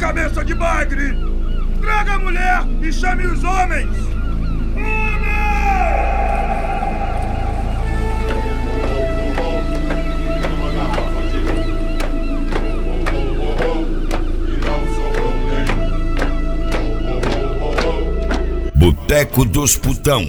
cabeça de bagre! Traga a mulher e chame os homens! Boteco dos Putão.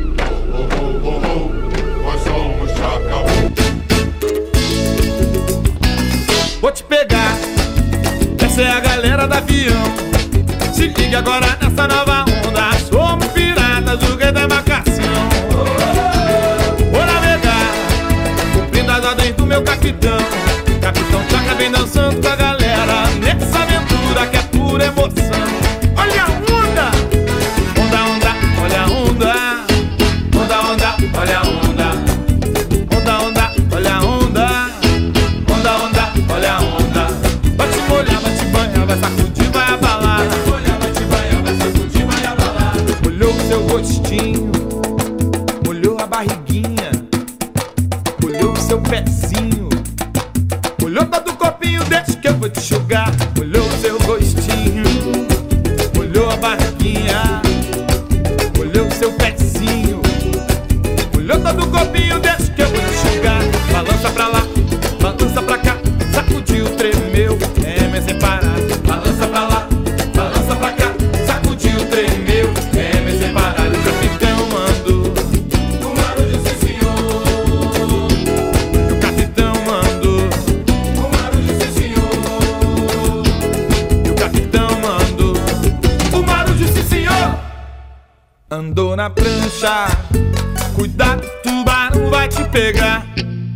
Vou te pegar, essa é a galera do avião. Se liga agora nessa nova onda. Somos piratas do rei da embarcação. Vou navegar, cumprindo as ordens do meu capitão. Capitão Tchaca vem dançando com a galera nessa aventura que é pura emoção. Olha a onda! Onda, onda, olha a onda. Onda, onda, olha a onda. Onda, onda, olha a onda. Onda, onda, olha a onda. Vai te molhar, vai te banhar, vai sacudir, vai abalar. Vai te molhar, vai te banhar, vai sacudir, vai abalar. Molhou o seu rostinho, molhou a barriguinha, molhou o seu pezinho, molhou todo o corpinho, deixa que eu vou te enxugar. Molhou o seu rostinho, molhou a barriguinha, molhou o seu pezinho, molhou todo o corpinho, deixa que eu vou te enxugar. Balança pra lá, balança pra cá, sacudiu, tremeu, é sem parar. Balança pra lá, balança pra cá, sacudiu, tremeu, é sem parar. O capitão mandou, o Marujo sim senhor. O capitão mandou, o Marujo sim senhor. E o capitão mandou, o Marujo sim senhor. Andou na prancha, cuidado, tubarão vai te pegar.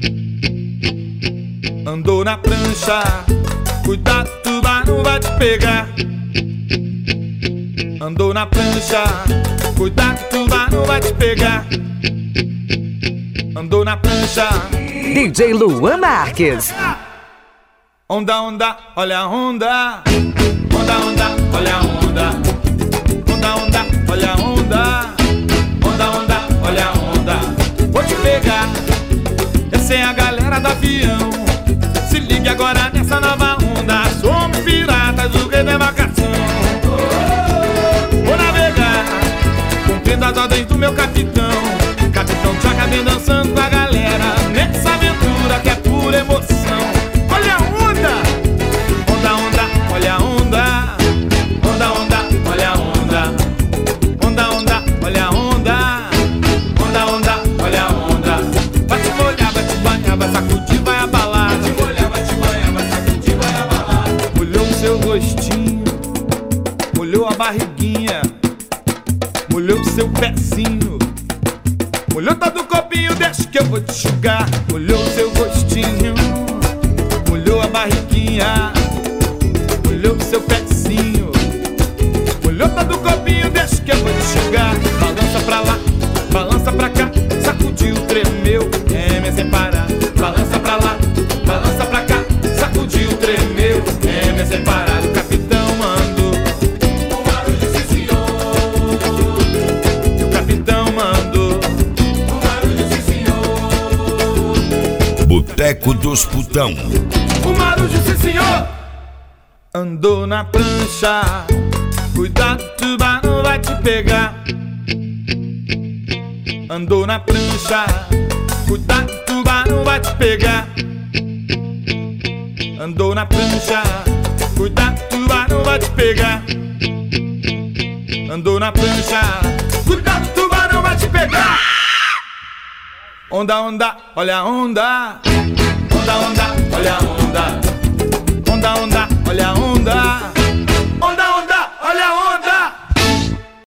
Andou na prancha, cuidado, tubarão vai te pegar. Andou na prancha, cuidado, tubarão vai te pegar. Andou na prancha. DJ Luan Marques. Onda, onda, olha a onda. Onda, onda, olha a onda. Onda, onda, olha a onda. Onda, onda, olha a onda. Vou te pegar, essa é a galera do avião. Se ligue agora nessa nova onda. Somos piratas do rei da embarcação. Vou navegar, cumprindo as ordens do meu capitão. Capitão Tchaca vem dançando com a galera nessa aventura que é pura emoção. Olha a onda! Onda, onda, olha a onda. Onda, onda, olha a onda. Onda, onda, olha a onda. Onda, onda, olha a onda. Vai te molhar, vai te banhar, vai sacudir, vai abalar. Vai te molhar, vai te banhar, vai sacudir, vai abalar. Molhou o seu rostinho, molhou a barriguinha, molhou o seu pezinho, molhou todo o copinho, deixa que eu vou te enxugar. Molhou o seu rostinho, molhou a barriguinha, molhou o seu pezinho, molhou todo o copinho, deixa que eu vou te enxugar. Balança pra lá, balança pra cá, sacudiu, tremeu, é sem parar. Balança pra lá, balança pra cá, sacudiu, tremeu, é sem parar. O capitão mandou, o Marujo sim senhor. E o capitão mandou, o Marujo sim senhor. Boteco dos Putão. O Marujo sim senhor. Andou na prancha, cuidado, tubarão vai te pegar. Andou na prancha, cuidado, tubarão vai te pegar. Andou na prancha, cuidado, tubarão vai te pegar. Andou na prancha, cuidado, tubarão vai te pegar. Onda, onda, olha a onda. Onda, onda, olha a onda. Onda, onda, olha a onda.